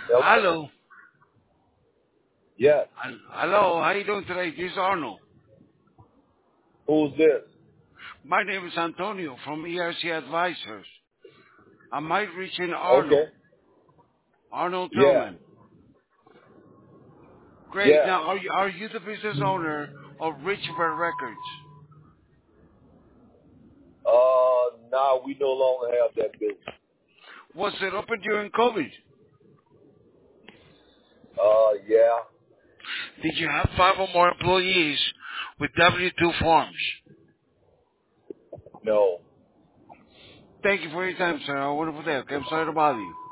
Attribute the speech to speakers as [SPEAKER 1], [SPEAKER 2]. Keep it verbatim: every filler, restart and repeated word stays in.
[SPEAKER 1] Hello?
[SPEAKER 2] Hello.
[SPEAKER 1] Yes.
[SPEAKER 2] Hel- Hello. How you doing today? This is Arnold.
[SPEAKER 1] Who's this?
[SPEAKER 2] My name is Antonio from E R C Advisors. I might reach in
[SPEAKER 1] Okay.
[SPEAKER 2] Arnold. Arnold
[SPEAKER 1] Yeah.
[SPEAKER 2] Tillman. Great.
[SPEAKER 1] Yeah.
[SPEAKER 2] Now, are you, are you the business owner of Richbird Records?
[SPEAKER 1] Uh, now we no longer have that business.
[SPEAKER 2] Was it open during COVID?
[SPEAKER 1] Uh, yeah.
[SPEAKER 2] Did you have five or more employees with W two forms?
[SPEAKER 1] No.
[SPEAKER 2] Thank you for your time, sir. Have a wonderful day. Okay, I'm sorry to bother you.